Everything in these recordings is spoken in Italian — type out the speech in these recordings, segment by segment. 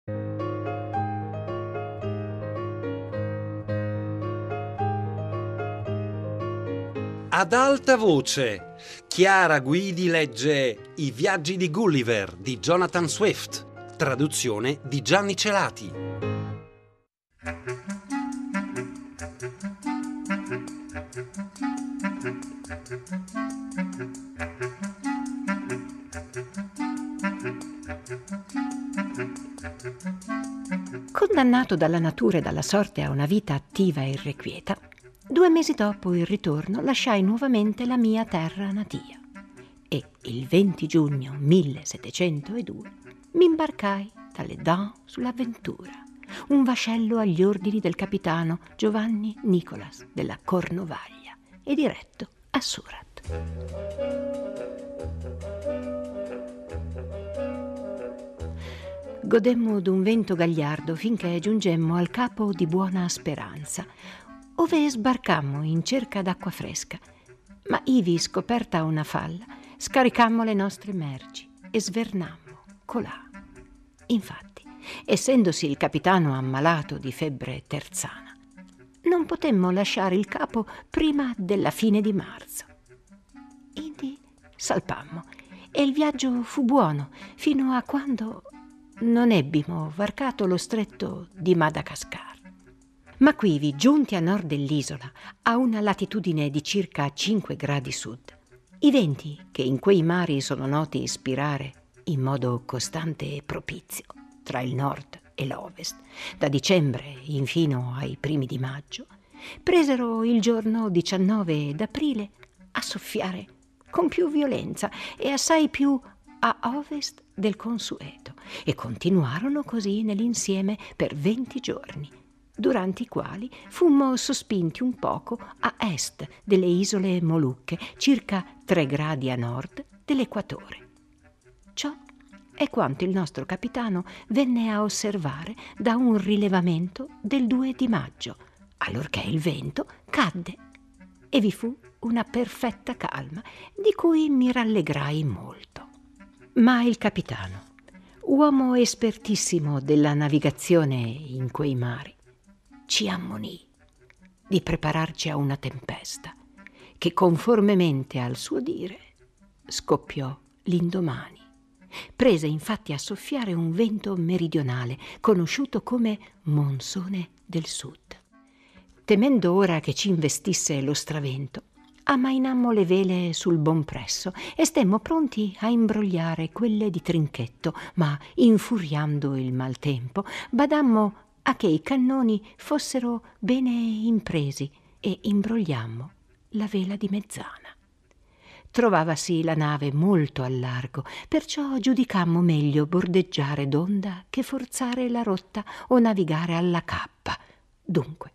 Ad alta voce, Chiara Guidi legge I viaggi di Gulliver di Jonathan Swift, traduzione di Gianni Celati. Condannato dalla natura e dalla sorte a una vita attiva e irrequieta, 2 mesi dopo il ritorno lasciai nuovamente la mia terra natia e il 20 giugno 1702 mi imbarcai dalle Dents sull'Avventura, un vascello agli ordini del capitano Giovanni Nicolas della Cornovaglia e diretto a Surat. Godemmo d'un vento gagliardo finché giungemmo al capo di Buona Speranza, ove sbarcammo in cerca d'acqua fresca, ma ivi scoperta una falla, scaricammo le nostre merci e svernammo colà. Infatti, essendosi il capitano ammalato di febbre terzana, non potemmo lasciare il capo prima della fine di marzo. Indi salpammo e il viaggio fu buono fino a quando non ebbimo varcato lo stretto di Madagascar. Ma quivi, giunti a nord dell'isola, a una latitudine di circa 5 gradi sud, i venti che in quei mari sono noti ispirare in modo costante e propizio tra il nord e l'ovest, da dicembre infino ai primi di maggio, presero il giorno 19 d'aprile a soffiare con più violenza e assai più a ovest del consueto, e continuarono così nell'insieme per 20 giorni, durante i quali fummo sospinti un poco a est delle isole Molucche, circa 3 gradi a nord dell'equatore. Ciò è quanto il nostro capitano venne a osservare da un rilevamento del 2 di maggio, allorché il vento cadde e vi fu una perfetta calma, di cui mi rallegrai molto. Ma il capitano, uomo espertissimo della navigazione in quei mari, ci ammonì di prepararci a una tempesta che, conformemente al suo dire, scoppiò l'indomani. Prese infatti a soffiare un vento meridionale conosciuto come monsone del sud. Temendo ora che ci investisse lo stravento, ammainammo le vele sul bon presso e stemmo pronti a imbrogliare quelle di trinchetto, ma infuriando il maltempo badammo a che i cannoni fossero bene impresi e imbrogliammo la vela di mezzana. Trovavasi la nave molto al largo, perciò giudicammo meglio bordeggiare d'onda che forzare la rotta o navigare alla cappa. Dunque,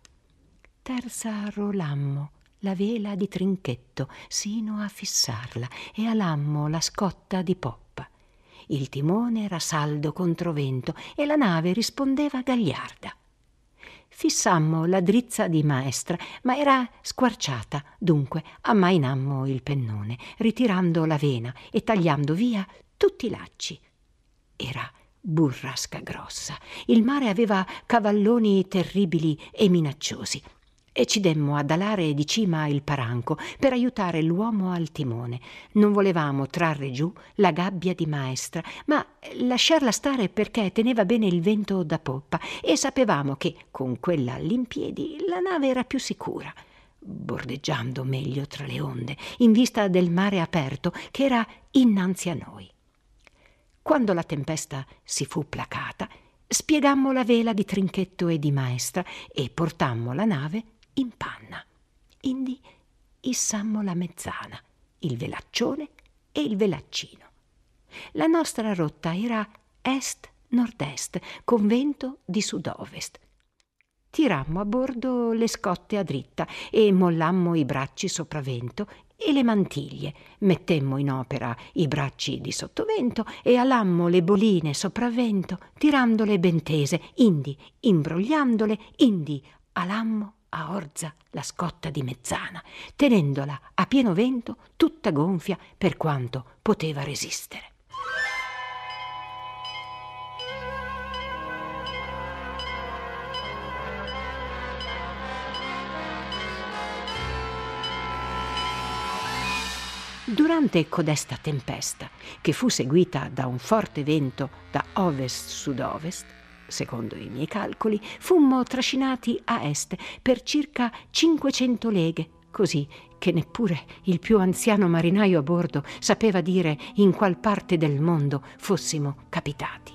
terza rolammo la vela di trinchetto sino a fissarla e alammo la scotta di poppa. Il timone era saldo contro vento e la nave rispondeva gagliarda. Fissammo la drizza di maestra, ma era squarciata, dunque ammainammo il pennone, ritirando la vena e tagliando via tutti i lacci. Era burrasca grossa, il mare aveva cavalloni terribili e minacciosi, e ci demmo ad alare di cima il paranco per aiutare l'uomo al timone. Non volevamo trarre giù la gabbia di maestra, ma lasciarla stare perché teneva bene il vento da poppa e sapevamo che con quella all'impiedi la nave era più sicura, bordeggiando meglio tra le onde, in vista del mare aperto che era innanzi a noi. Quando la tempesta si fu placata, spiegammo la vela di trinchetto e di maestra e portammo la nave in panna. Indi issammo la mezzana, il velaccione e il velaccino. La nostra rotta era est-nord-est, con vento di sud-ovest. Tirammo a bordo le scotte a dritta e mollammo i bracci sopravvento e le mantiglie, mettemmo in opera i bracci di sottovento e alammo le boline sopravvento, tirandole ben tese, indi imbrogliandole, indi alammo a orza la scotta di mezzana, tenendola a pieno vento tutta gonfia per quanto poteva resistere. Durante codesta tempesta, che fu seguita da un forte vento da ovest-sud-ovest, secondo i miei calcoli, fummo trascinati a est per circa 500 leghe, così che neppure il più anziano marinaio a bordo sapeva dire in qual parte del mondo fossimo capitati.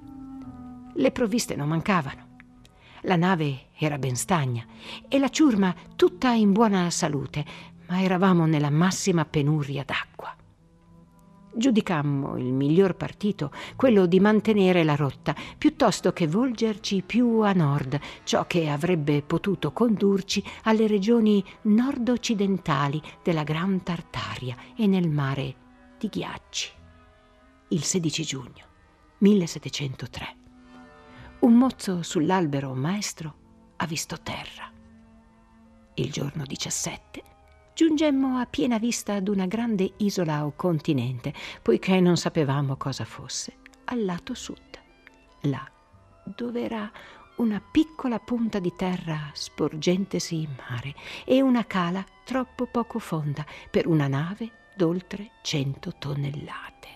Le provviste non mancavano. La nave era ben stagna e la ciurma tutta in buona salute, ma eravamo nella massima penuria d'acqua. Giudicammo il miglior partito quello di mantenere la rotta, piuttosto che volgerci più a nord, ciò che avrebbe potuto condurci alle regioni nord-occidentali della Gran Tartaria e nel mare di ghiacci. Il 16 giugno 1703. Un mozzo sull'albero maestro ha visto terra. Il giorno 17 giungemmo a piena vista ad una grande isola o continente, poiché non sapevamo cosa fosse, al lato sud, là dove era una piccola punta di terra sporgentesi in mare e una cala troppo poco fonda per una nave d'oltre 100 tonnellate.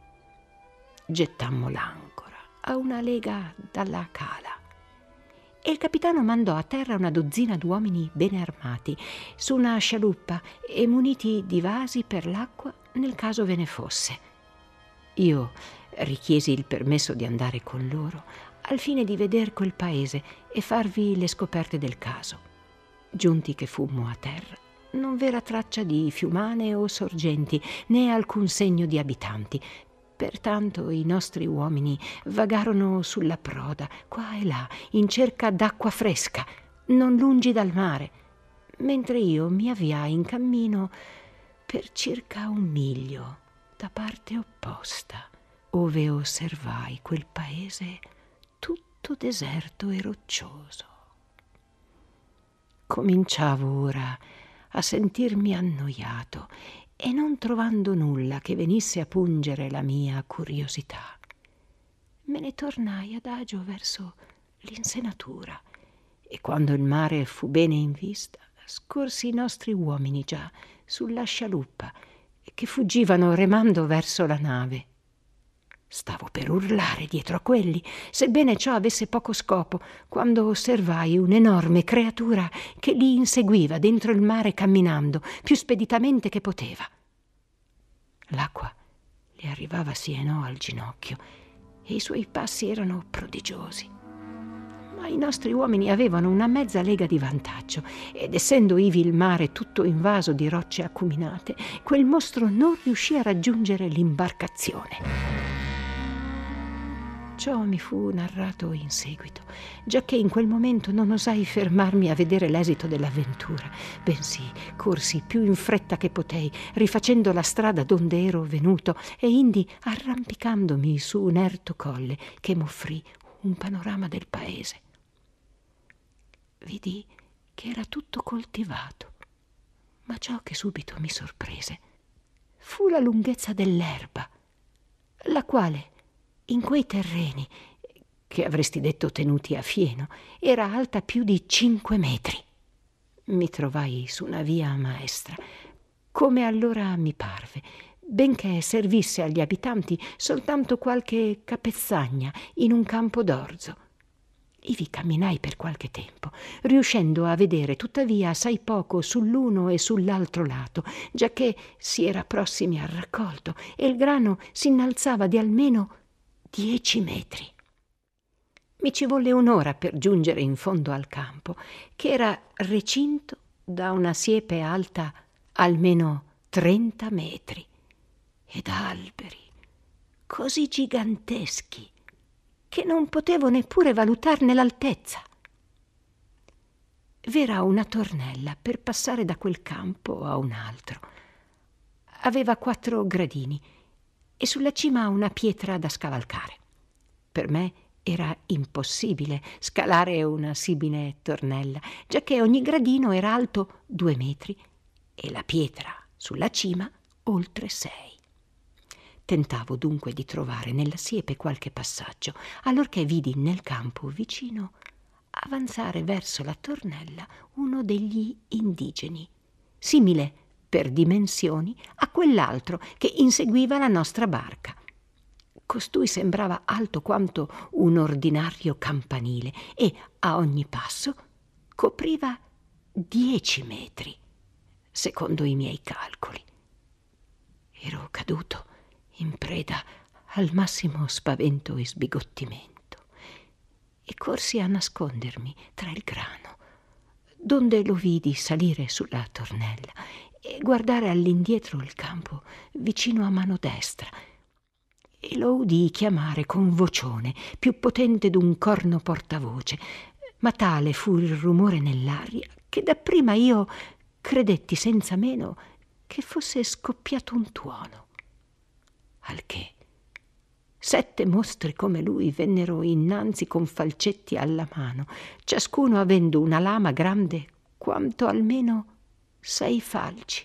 Gettammo l'ancora a una lega dalla cala e il capitano mandò a terra una dozzina d'uomini bene armati su una scialuppa e muniti di vasi per l'acqua nel caso ve ne fosse. Io richiesi il permesso di andare con loro al fine di veder quel paese e farvi le scoperte del caso. Giunti che fummo a terra, non v'era traccia di fiumane o sorgenti, né alcun segno di abitanti. Pertanto i nostri uomini vagarono sulla proda, qua e là, in cerca d'acqua fresca, non lungi dal mare, mentre io mi avviai in cammino per circa 1 miglio da parte opposta, ove osservai quel paese tutto deserto e roccioso. Cominciavo ora a sentirmi annoiato e non trovando nulla che venisse a pungere la mia curiosità, me ne tornai adagio verso l'insenatura e quando il mare fu bene in vista, scorsi i nostri uomini già sulla scialuppa che fuggivano remando verso la nave. Stavo per urlare dietro a quelli, sebbene ciò avesse poco scopo, quando osservai un'enorme creatura che li inseguiva dentro il mare camminando più speditamente che poteva. L'acqua le arrivava sì e no al ginocchio e i suoi passi erano prodigiosi. Ma i nostri uomini avevano una mezza lega di vantaggio ed essendo ivi il mare tutto invaso di rocce acuminate, quel mostro non riuscì a raggiungere l'imbarcazione. Ciò mi fu narrato in seguito, giacché in quel momento non osai fermarmi a vedere l'esito dell'avventura, bensì corsi più in fretta che potei, rifacendo la strada donde ero venuto e indi arrampicandomi su un erto colle che m'offrì un panorama del paese. Vidi che era tutto coltivato, ma ciò che subito mi sorprese fu la lunghezza dell'erba, la quale in quei terreni, che avresti detto tenuti a fieno, era alta più di 5 metri. Mi trovai su una via maestra, come allora mi parve, benché servisse agli abitanti soltanto qualche capezzagna in un campo d'orzo. Ivi camminai per qualche tempo, riuscendo a vedere tuttavia assai poco sull'uno e sull'altro lato, giacché si era prossimi al raccolto e il grano si innalzava di almeno 10 metri. Mi ci volle un'ora per giungere in fondo al campo, che era recinto da una siepe alta almeno 30 metri ed alberi così giganteschi che non potevo neppure valutarne l'altezza. V'era una tornella per passare da quel campo a un altro. Aveva 4 gradini e sulla cima una pietra da scavalcare. Per me era impossibile scalare una simile tornella, giacché ogni gradino era alto 2 metri e la pietra sulla cima oltre 6. Tentavo dunque di trovare nella siepe qualche passaggio, allorché vidi nel campo vicino avanzare verso la tornella uno degli indigeni, simile per dimensioni a quell'altro che inseguiva la nostra barca. Costui sembrava alto quanto un ordinario campanile e a ogni passo copriva 10 metri, secondo i miei calcoli. Ero caduto in preda al massimo spavento e sbigottimento e corsi a nascondermi tra il grano, donde lo vidi salire sulla tornella e guardare all'indietro il campo vicino a mano destra, e lo udii chiamare con vocione più potente d'un corno portavoce, ma tale fu il rumore nell'aria che dapprima io credetti senza meno che fosse scoppiato un tuono. Al che 7 mostri come lui vennero innanzi con falcetti alla mano, ciascuno avendo una lama grande quanto almeno 6 falci.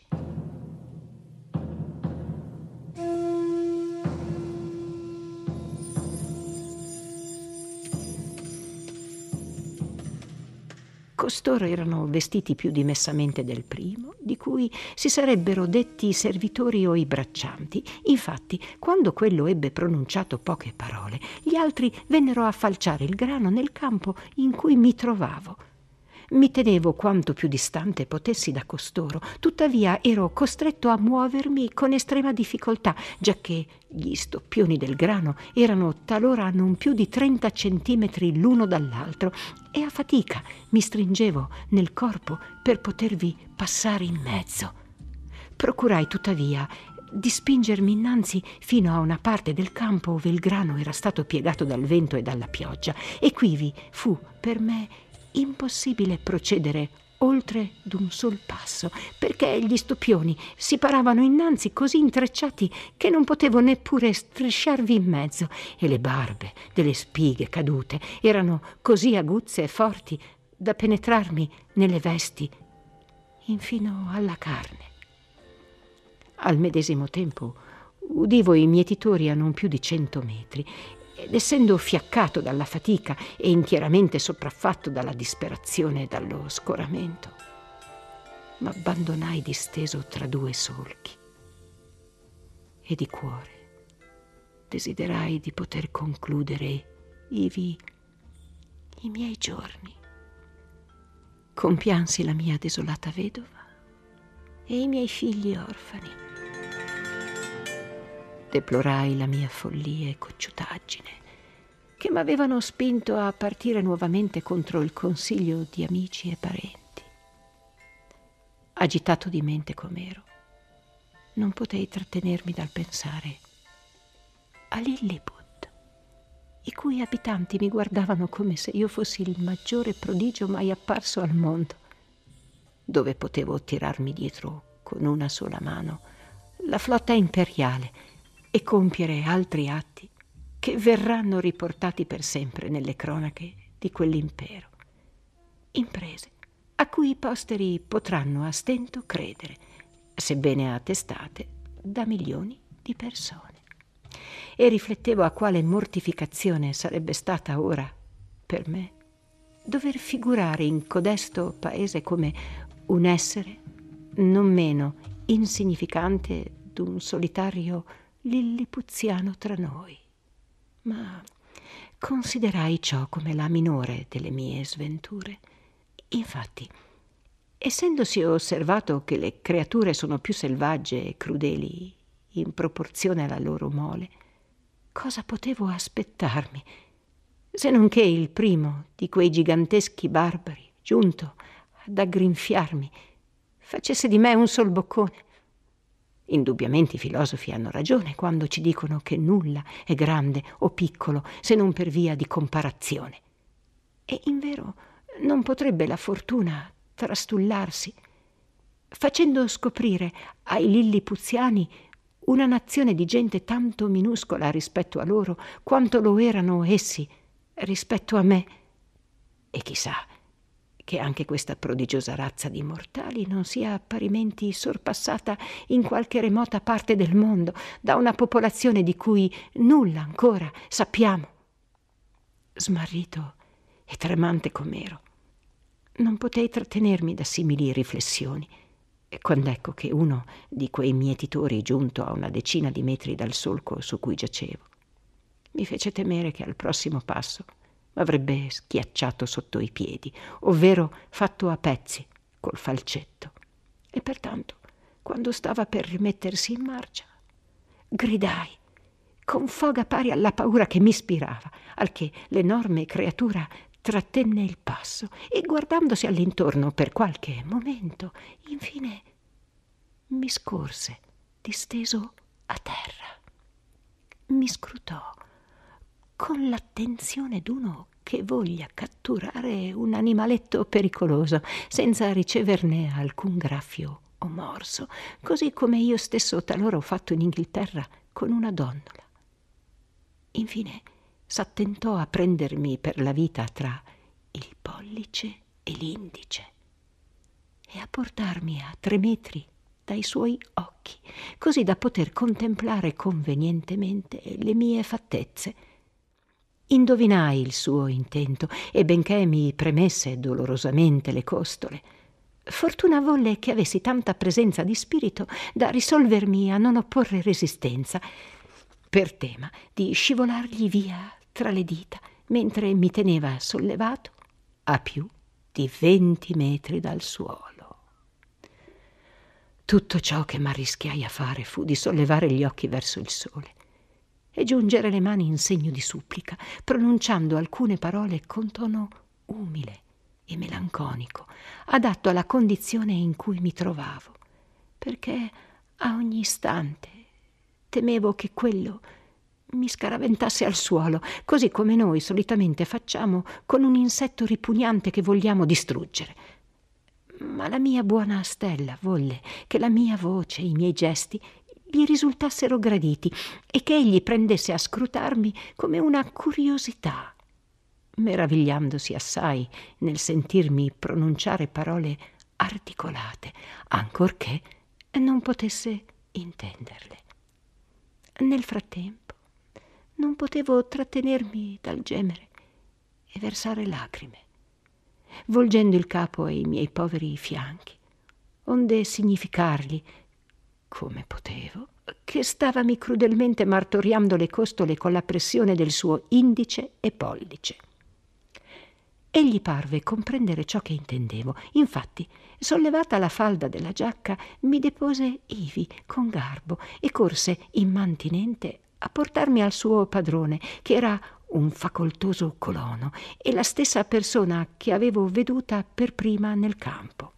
Costoro erano vestiti più dimessamente del primo, di cui si sarebbero detti i servitori o i braccianti. Infatti, quando quello ebbe pronunciato poche parole, gli altri vennero a falciare il grano nel campo in cui mi trovavo. Mi tenevo quanto più distante potessi da costoro, tuttavia ero costretto a muovermi con estrema difficoltà, giacché gli stoppioni del grano erano talora non più di 30 centimetri l'uno dall'altro e a fatica mi stringevo nel corpo per potervi passare in mezzo. Procurai tuttavia di spingermi innanzi fino a una parte del campo ove il grano era stato piegato dal vento e dalla pioggia, e quivi fu per me impossibile procedere oltre d'un sol passo, perché gli stoppioni si paravano innanzi così intrecciati che non potevo neppure strisciarvi in mezzo, e le barbe delle spighe cadute erano così aguzze e forti da penetrarmi nelle vesti infino alla carne. Al medesimo tempo udivo i mietitori a non più di 100 metri, ed essendo fiaccato dalla fatica e intieramente sopraffatto dalla disperazione e dallo scoramento, m'abbandonai disteso tra 2 solchi e di cuore desiderai di poter concludere ivi i miei giorni. Compiansi la mia desolata vedova e i miei figli orfani. Deplorai la mia follia e cocciutaggine, che m'avevano spinto a partire nuovamente contro il consiglio di amici e parenti. Agitato di mente com'ero, non potei trattenermi dal pensare a Lilliput, i cui abitanti mi guardavano come se io fossi il maggiore prodigio mai apparso al mondo, dove potevo tirarmi dietro con una sola mano la flotta imperiale e compiere altri atti che verranno riportati per sempre nelle cronache di quell'impero. Imprese a cui i posteri potranno a stento credere, sebbene attestate da milioni di persone. E riflettevo a quale mortificazione sarebbe stata ora per me dover figurare in codesto paese come un essere non meno insignificante d'un solitario lillipuziano tra noi. Ma considerai ciò come la minore delle mie sventure. Infatti, essendosi osservato che le creature sono più selvagge e crudeli in proporzione alla loro mole, cosa potevo aspettarmi, se non che il primo di quei giganteschi barbari, giunto ad aggrinfiarmi, facesse di me un sol boccone? Indubbiamente i filosofi hanno ragione quando ci dicono che nulla è grande o piccolo se non per via di comparazione. E invero non potrebbe la fortuna trastullarsi, facendo scoprire ai lillipuziani una nazione di gente tanto minuscola rispetto a loro quanto lo erano essi rispetto a me. E chissà che anche questa prodigiosa razza di mortali non sia parimenti sorpassata in qualche remota parte del mondo da una popolazione di cui nulla ancora sappiamo. Smarrito e tremante com'ero, non potei trattenermi da simili riflessioni E quand'ecco che uno di quei mietitori, giunto a una decina di metri dal solco su cui giacevo, mi fece temere che al prossimo passo m'avrebbe schiacciato sotto i piedi, ovvero fatto a pezzi col falcetto. E pertanto, quando stava per rimettersi in marcia, gridai con foga pari alla paura che mi ispirava, al che l'enorme creatura trattenne il passo e, guardandosi all'intorno per qualche momento, infine mi scorse disteso a terra. Mi scrutò con l'attenzione d'uno che voglia catturare un animaletto pericoloso senza riceverne alcun graffio o morso, così come io stesso talora ho fatto in Inghilterra con una donnola. Infine s'attentò a prendermi per la vita tra il pollice e l'indice e a portarmi a 3 metri dai suoi occhi, così da poter contemplare convenientemente le mie fattezze. Indovinai il suo intento e, benché mi premesse dolorosamente le costole, fortuna volle che avessi tanta presenza di spirito da risolvermi a non opporre resistenza, per tema di scivolargli via tra le dita, mentre mi teneva sollevato a più di 20 metri dal suolo. Tutto ciò che m'arrischiai a fare fu di sollevare gli occhi verso il sole e giungere le mani in segno di supplica, pronunciando alcune parole con tono umile e melanconico, adatto alla condizione in cui mi trovavo, perché a ogni istante temevo che quello mi scaraventasse al suolo, così come noi solitamente facciamo con un insetto ripugnante che vogliamo distruggere. Ma la mia buona Stella volle che la mia voce e i miei gesti gli risultassero graditi e che egli prendesse a scrutarmi come una curiosità, meravigliandosi assai nel sentirmi pronunciare parole articolate, ancorché non potesse intenderle. Nel frattempo non potevo trattenermi dal gemere e versare lacrime, volgendo il capo ai miei poveri fianchi, onde significargli, come potevo, che stavami crudelmente martoriando le costole con la pressione del suo indice e pollice. Egli parve comprendere ciò che intendevo. Infatti, sollevata la falda della giacca, mi depose ivi con garbo e corse immantinente a portarmi al suo padrone, che era un facoltoso colono e la stessa persona che avevo veduta per prima nel campo.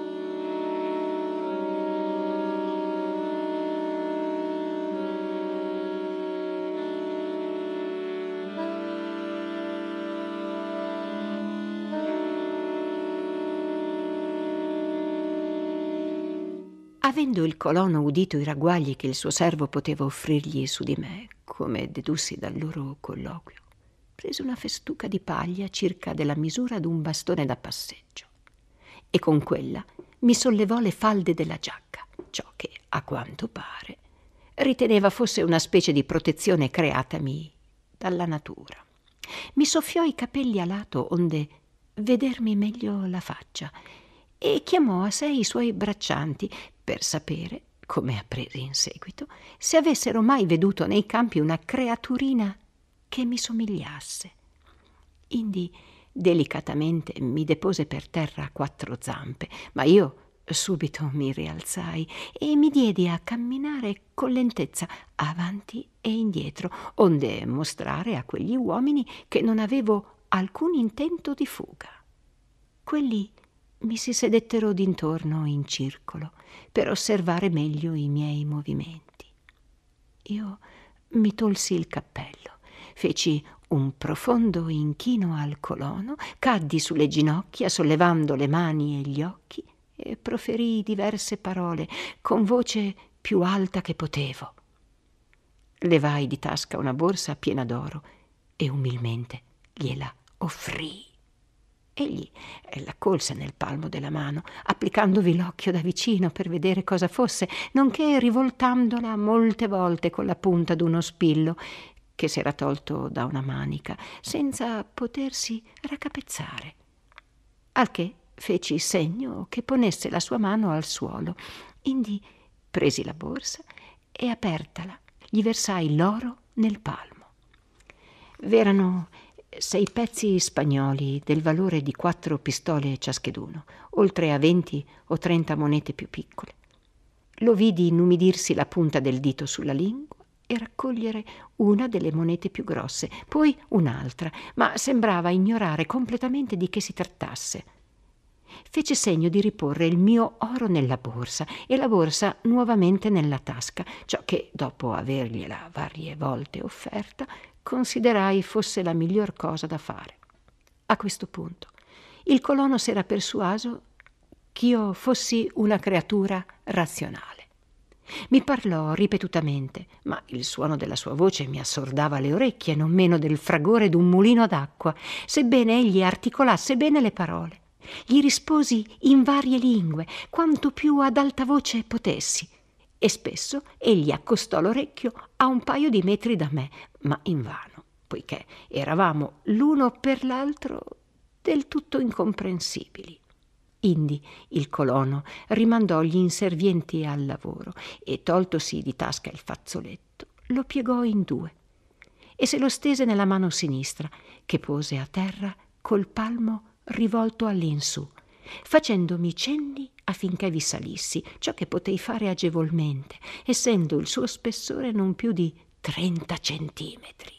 Avendo il colono udito i ragguagli che il suo servo poteva offrirgli su di me, come dedussi dal loro colloquio, prese una festuca di paglia circa della misura d'un bastone da passeggio e con quella mi sollevò le falde della giacca, ciò che, a quanto pare, riteneva fosse una specie di protezione creatami dalla natura. Mi soffiò i capelli a lato onde vedermi meglio la faccia e chiamò a sé i suoi braccianti per sapere, come appresi in seguito, se avessero mai veduto nei campi una creaturina che mi somigliasse. Indi delicatamente mi depose per terra a 4 zampe, ma io subito mi rialzai e mi diedi a camminare con lentezza avanti e indietro, onde mostrare a quegli uomini che non avevo alcun intento di fuga. Quelli mi si sedettero d'intorno in circolo per osservare meglio i miei movimenti. Io mi tolsi il cappello, feci un profondo inchino al colono, caddi sulle ginocchia sollevando le mani e gli occhi e proferii diverse parole con voce più alta che potevo. Levai di tasca una borsa piena d'oro e umilmente gliela offrii. Egli la colse nel palmo della mano, applicandovi l'occhio da vicino per vedere cosa fosse, nonché rivoltandola molte volte con la punta d'uno spillo che s'era tolto da una manica, senza potersi raccapezzare. Al che Feci segno che ponesse la sua mano al suolo. Indi presi la borsa e, apertala, gli versai l'oro nel palmo. V'erano 6 pezzi spagnoli del valore di 4 pistole ciascheduno, oltre a 20 o 30 monete più piccole. Lo vidi inumidirsi la punta del dito sulla lingua e raccogliere una delle monete più grosse, poi un'altra, ma sembrava ignorare completamente di che si trattasse. Fece segno di riporre il mio oro nella borsa e la borsa nuovamente nella tasca, ciò che, dopo avergliela varie volte offerta, considerai fosse la miglior cosa da fare. A questo punto il colono s'era persuaso ch'io fossi una creatura razionale. Mi parlò ripetutamente, ma il suono della sua voce mi assordava le orecchie non meno del fragore d'un mulino d'acqua, sebbene egli articolasse bene le parole. Gli risposi in varie lingue, quanto più ad alta voce potessi, e spesso egli accostò l'orecchio a un paio di metri da me, ma invano, poiché eravamo l'uno per l'altro del tutto incomprensibili. Indi il colono rimandò gli inservienti al lavoro e, toltosi di tasca il fazzoletto, lo piegò in 2 e se lo stese nella mano sinistra, che pose a terra col palmo rivolto all'insù, facendomi cenni affinché vi salissi, ciò che potei fare agevolmente, essendo il suo spessore non più di 30 centimetri.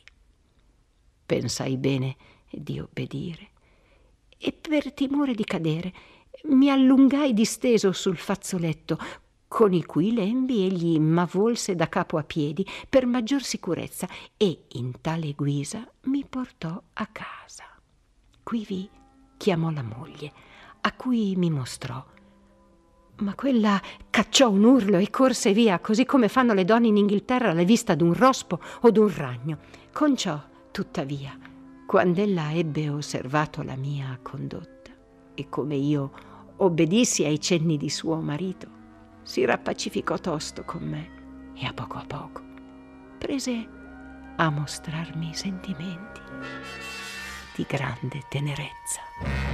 Pensai bene di obbedire e, per timore di cadere, mi allungai disteso sul fazzoletto, con i cui lembi egli m'avvolse da capo a piedi per maggior sicurezza e in tale guisa mi portò a casa. Quivi chiamò la moglie, a cui mi mostrò. Ma quella cacciò un urlo e corse via, così come fanno le donne in Inghilterra alla vista d'un rospo o d'un ragno. Conciò, tuttavia, quand'ella ebbe osservato la mia condotta e come io obbedissi ai cenni di suo marito, si rappacificò tosto con me e a poco prese a mostrarmi sentimenti di grande tenerezza.